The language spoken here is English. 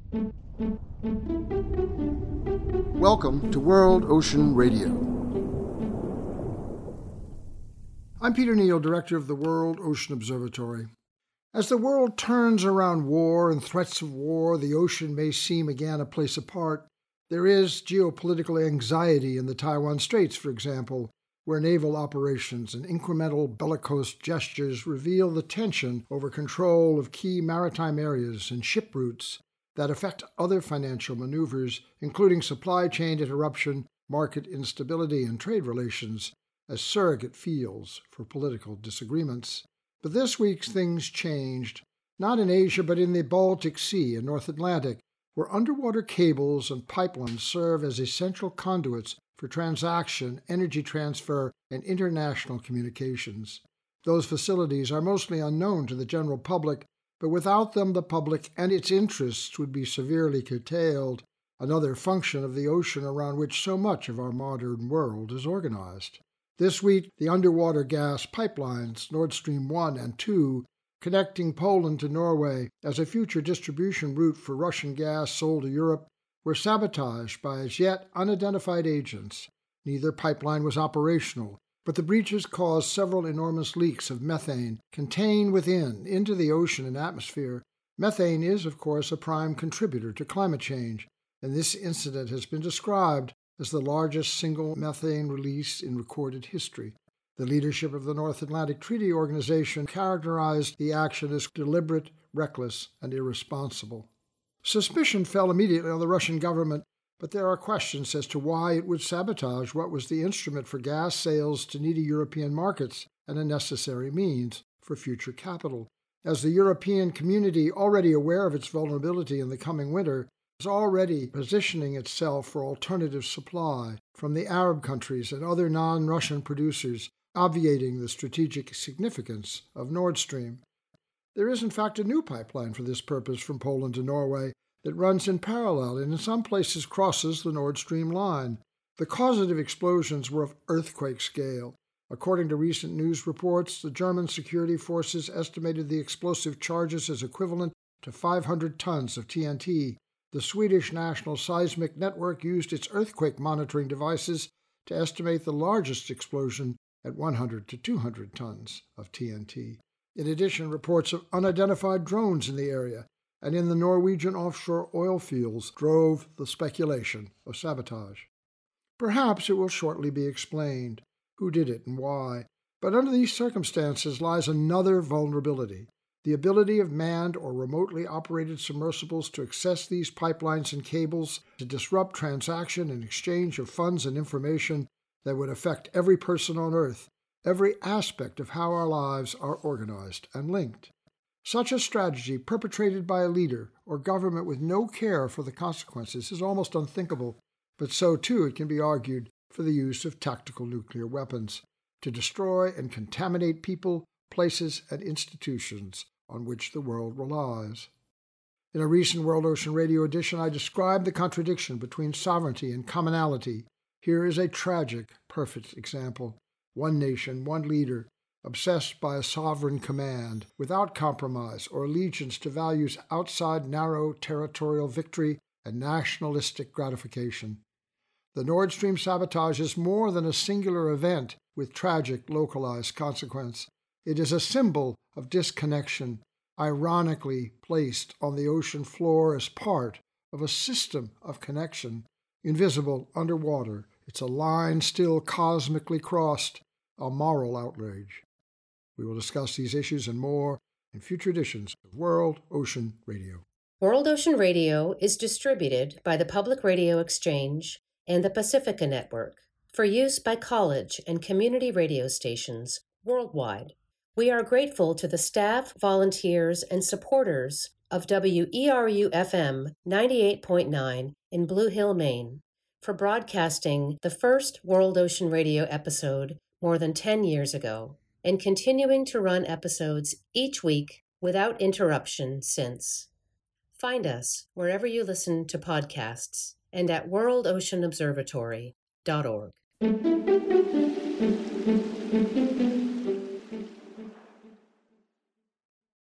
Welcome to World Ocean Radio. I'm Peter Neal, Director of the World Ocean Observatory. As the world turns around war and threats of war, the ocean may seem again a place apart. There is geopolitical anxiety in the Taiwan Straits, for example, where naval operations and incremental bellicose gestures reveal the tension over control of key maritime areas and ship routes that affect other financial maneuvers, including supply chain interruption, market instability, and trade relations, as surrogate fields for political disagreements. But this week things changed, not in Asia but in the Baltic Sea and North Atlantic, where underwater cables and pipelines serve as essential conduits for transaction, energy transfer, and international communications. Those facilities are mostly unknown to the general public, but without them the public and its interests would be severely curtailed, another function of the ocean around which so much of our modern world is organized. This week, the underwater gas pipelines, Nord Stream 1 and 2, connecting Poland to Norway as a future distribution route for Russian gas sold to Europe, were sabotaged by as yet unidentified agents. Neither pipeline was operational, but the breaches caused several enormous leaks of methane contained within into the ocean and atmosphere. Methane is, of course, a prime contributor to climate change, and this incident has been described as the largest single methane release in recorded history. The leadership of the North Atlantic Treaty Organization characterized the action as deliberate, reckless, and irresponsible. Suspicion fell immediately on the Russian government, but there are questions as to why it would sabotage what was the instrument for gas sales to needy European markets and a necessary means for future capital. As the European community, already aware of its vulnerability in the coming winter, is already positioning itself for alternative supply from the Arab countries and other non-Russian producers, obviating the strategic significance of Nord Stream. There is, in fact, a new pipeline for this purpose from Poland to Norway that runs in parallel and in some places crosses the Nord Stream line. The causative explosions were of earthquake scale. According to recent news reports, the German security forces estimated the explosive charges as equivalent to 500 tons of TNT. The Swedish National Seismic Network used its earthquake monitoring devices to estimate the largest explosion at 100 to 200 tons of TNT. In addition, reports of unidentified drones in the area and in the Norwegian offshore oil fields drove the speculation of sabotage. Perhaps it will shortly be explained who did it and why, but under these circumstances lies another vulnerability: the ability of manned or remotely operated submersibles to access these pipelines and cables to disrupt transaction and exchange of funds and information that would affect every person on Earth, every aspect of how our lives are organized and linked. Such a strategy, perpetrated by a leader or government with no care for the consequences, is almost unthinkable, but so too, it can be argued, for the use of tactical nuclear weapons to destroy and contaminate people, places, and institutions on which the world relies. In a recent World Ocean Radio edition, I described the contradiction between sovereignty and commonality. Here is a tragic, perfect example. One nation, one leader, obsessed by a sovereign command, without compromise or allegiance to values outside narrow territorial victory and nationalistic gratification. The Nord Stream sabotage is more than a singular event with tragic localized consequence. It is a symbol of disconnection, ironically placed on the ocean floor as part of a system of connection, invisible underwater. It's a line still cosmically crossed, a moral outrage. We will discuss these issues and more in future editions of World Ocean Radio. World Ocean Radio is distributed by the Public Radio Exchange and the Pacifica Network for use by college and community radio stations worldwide. We are grateful to the staff, volunteers, and supporters of WERU-FM 98.9 in Blue Hill, Maine, for broadcasting the first World Ocean Radio episode more than 10 years ago, and continuing to run episodes each week without interruption since. Find us wherever you listen to podcasts and at worldoceanobservatory.org.